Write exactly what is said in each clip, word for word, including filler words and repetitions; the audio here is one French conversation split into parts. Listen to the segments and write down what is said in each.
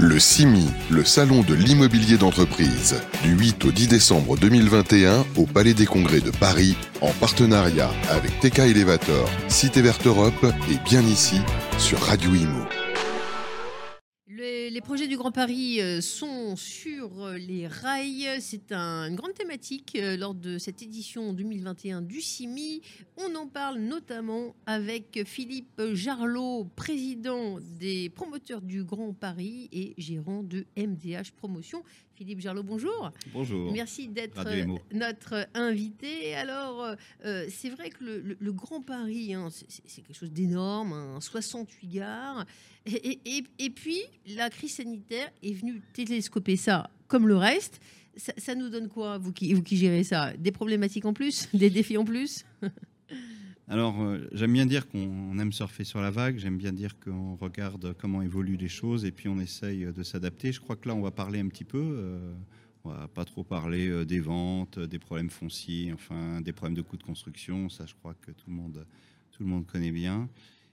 Le CIMI, le salon de l'immobilier d'entreprise, du huit au dix décembre deux mille vingt et un au Palais des Congrès de Paris, en partenariat avec T K Elevator, Cité Verte Europe et Bien Ici sur Radio Imo. Les, les projets du Grand Paris sont sur les rails. C'est un, une grande thématique lors de cette édition deux mille vingt et un du CIMI. On en parle notamment avec Philippe Jarlot, président des promoteurs du Grand Paris et gérant de M D H Promotion. Philippe Jarlot, bonjour. Bonjour. Merci d'être notre invité. Alors, euh, c'est vrai que le, le, le Grand Paris, hein, c'est, c'est quelque chose d'énorme, hein, soixante-huit gares. Et, et, et puis, la crise sanitaire est venue télescoper ça comme le reste. Ça, ça nous donne quoi, vous qui, vous qui gérez ça? Des problématiques en plus? Des défis en plus? Alors, euh, j'aime bien dire qu'on aime surfer sur la vague, j'aime bien dire qu'on regarde comment évoluent les choses et puis on essaye de s'adapter. Je crois que là, on va parler un petit peu, euh, on va pas trop parler euh, des ventes, des problèmes fonciers, enfin, des problèmes de coûts de construction. Ça, je crois que tout le monde, tout le monde connaît bien.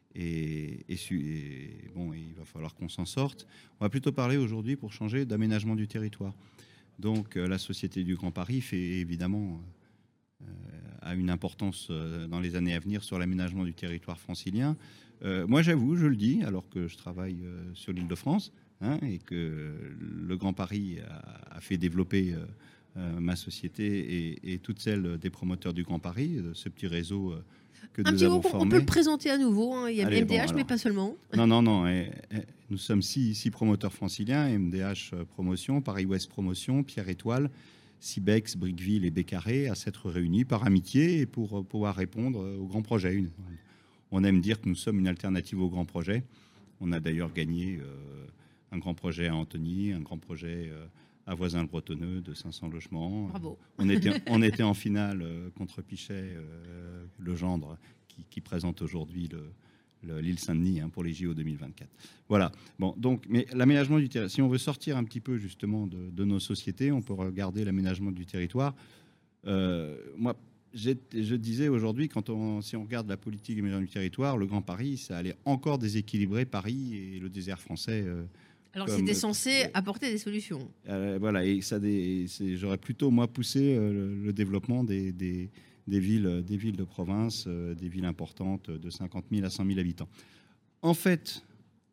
Et, et, et bon, il va falloir qu'on s'en sorte. On va plutôt parler aujourd'hui, pour changer, d'aménagement du territoire. Donc, euh, la Société du Grand Paris fait évidemment... Euh, a une importance euh, dans les années à venir sur l'aménagement du territoire francilien. Euh, moi, j'avoue, je le dis, alors que je travaille euh, sur l'Île-de-France hein, et que le Grand Paris a, a fait développer euh, euh, ma société et, et toutes celles des promoteurs du Grand Paris, euh, ce petit réseau euh, que Un nous petit avons mot, formé. On peut le présenter à nouveau. Hein. Il y a Allez, M D H, bon, mais pas seulement. Non, non, non. Et, et, nous sommes six, six promoteurs franciliens, M D H Promotion, Paris-Ouest Promotion, Pierre Étoile, Cibex, Briqueville et Bécarré à s'être réunis par amitié et pour pouvoir répondre aux grands projets. On aime dire que nous sommes une alternative aux grands projets. On a d'ailleurs gagné euh, un grand projet à Antony, un grand projet euh, à Voisins-le-Bretonneux de cinq cents logements. Bravo. On était, on était en finale euh, contre Pichet, euh, Legendre, qui, qui présente aujourd'hui le, l'île Saint-Denis hein, pour les J O deux mille vingt-quatre. Voilà. Bon, donc, mais l'aménagement du territoire, si on veut sortir un petit peu justement de, de nos sociétés, on peut regarder l'aménagement du territoire. Euh, moi, je disais aujourd'hui, quand on, si on regarde la politique d'aménagement du territoire, le Grand Paris, ça allait encore déséquilibrer Paris et le désert français. Euh, Alors comme, c'était censé euh, apporter des solutions. Euh, voilà, et ça, j'aurais plutôt moi poussé euh, le, le développement des, des Des villes, des villes de province, euh, des villes importantes de cinquante mille à cent mille habitants. En fait,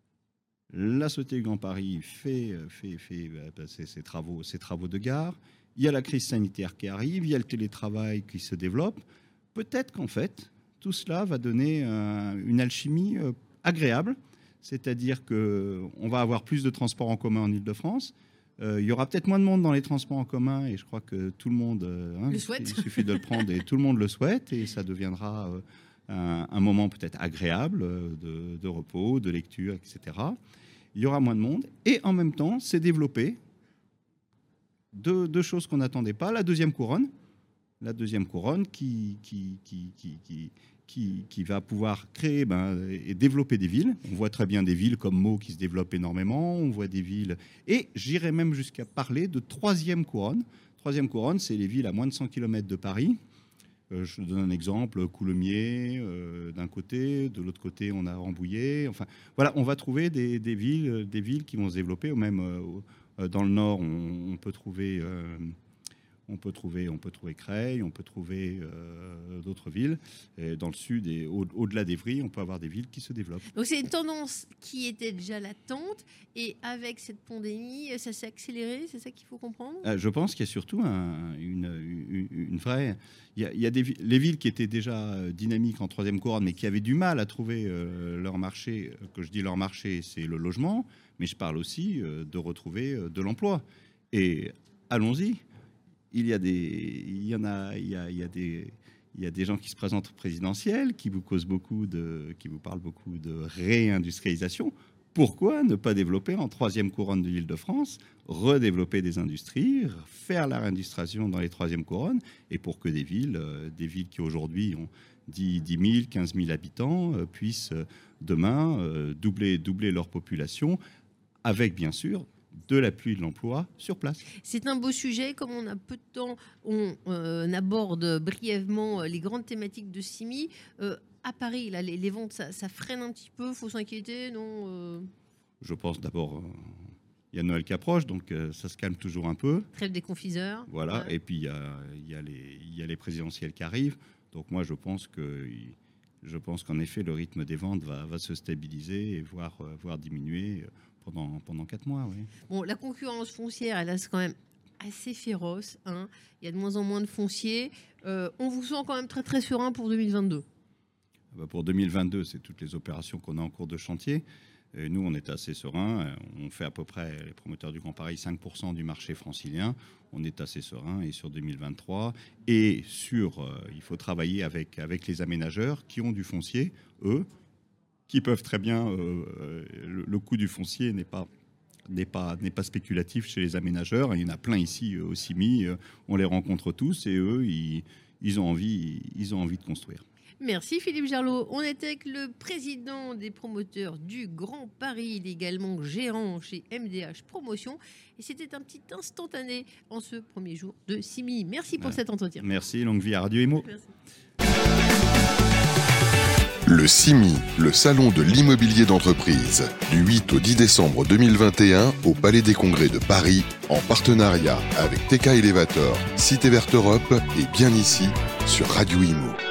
la Société du Grand Paris fait, fait, fait bah, ses, ses, travaux, ses travaux de gare. Il y a la crise sanitaire qui arrive, il y a le télétravail qui se développe. Peut-être qu'en fait, tout cela va donner euh, une alchimie euh, agréable, c'est-à-dire qu'on va avoir plus de transports en commun en Île-de-France. Euh, il y aura peut-être moins de monde dans les transports en commun et je crois que tout le monde euh, hein, le souhaite. Il suffit de le prendre et tout le monde le souhaite et ça deviendra euh, un, un moment peut-être agréable euh, de, de repos, de lecture, et cetera. Il y aura moins de monde et en même temps, c'est développé deux, deux choses qu'on n'attendait pas. La deuxième couronne, la deuxième couronne qui, qui, qui, qui, qui Qui, qui va pouvoir créer ben, et développer des villes. On voit très bien des villes comme Meaux qui se développent énormément. On voit des villes... Et j'irais même jusqu'à parler de troisième couronne. Troisième couronne, c'est les villes à moins de cent kilomètres de Paris. Euh, je donne un exemple, Coulommiers euh, d'un côté, de l'autre côté, on a Rambouillet. Enfin, voilà, on va trouver des, des, villes, des villes qui vont se développer. Ou même euh, dans le nord, on, on peut trouver... Euh, On peut trouver, on peut trouver Creil, on peut trouver euh, d'autres villes. Et dans le sud et au, au-delà d'Évry, on peut avoir des villes qui se développent. Donc c'est une tendance qui était déjà latente et avec cette pandémie, ça s'est accéléré. C'est ça qu'il faut comprendre. Euh, je pense qu'il y a surtout un, une, une, une vraie. Il y a, il y a des les villes qui étaient déjà dynamiques en troisième couronne, mais qui avaient du mal à trouver euh, leur marché. Que je dis leur marché, c'est le logement, mais je parle aussi euh, de retrouver euh, de l'emploi. Et allons-y. Il y a des, il y en a, il y a, il y a des, il y a des gens qui se présentent présidentiels, qui vous causent beaucoup de, qui vous parlent beaucoup de réindustrialisation. Pourquoi ne pas développer en troisième couronne de l'Île-de-France, redévelopper des industries, faire la réindustrialisation dans les troisièmes couronnes, et pour que des villes, des villes qui aujourd'hui ont dix mille, quinze mille habitants, puissent demain doubler, doubler leur population, avec bien sûr de l'appui de l'emploi sur place. C'est un beau sujet. Comme on a peu de temps, on euh, aborde brièvement les grandes thématiques de CIMI. Euh, à Paris, là, les, les ventes, ça, ça freine un petit peu. Il faut s'inquiéter, non euh... Je pense d'abord... Euh, il y a Noël qui approche, donc euh, ça se calme toujours un peu. Trêve des confiseurs. Voilà, Ouais. et puis il y a, il y a les, il y a les présidentielles qui arrivent. Donc moi, je pense que, je pense qu'en effet, le rythme des ventes va, va se stabiliser et voire, euh, voire diminuer pendant, pendant quatre mois. Oui. Bon, la concurrence foncière, elle reste quand même assez féroce. Hein. Il y a de moins en moins de fonciers. Euh, on vous sent quand même très très serein pour deux mille vingt-deux. Pour deux mille vingt-deux, c'est toutes les opérations qu'on a en cours de chantier. Et nous, on est assez serein. On fait à peu près, les promoteurs du Grand Paris, cinq pour cent du marché francilien. On est assez serein. Et sur deux mille vingt-trois, et sur, euh, il faut travailler avec, avec les aménageurs qui ont du foncier, eux, qui peuvent très bien... Euh, le, le coût du foncier n'est pas... n'est pas, n'est pas spéculatif chez les aménageurs. Il y en a plein ici au C I M I. On les rencontre tous et eux, ils, ils, ont, envie, ils ont envie de construire. Merci Philippe Gerlot. On était avec le président des promoteurs du Grand Paris. Il est également gérant chez M D H Promotion. Et c'était un petit instantané en ce premier jour de C I M I. Merci pour ouais. cet entretien. Merci, longue vie à Radio Imo. Merci. Le C I M I, le salon de l'immobilier d'entreprise, du huit au dix décembre deux mille vingt et un au Palais des Congrès de Paris, en partenariat avec T K Elevator, Cité Verte Europe et Bien Ici sur Radio Imo.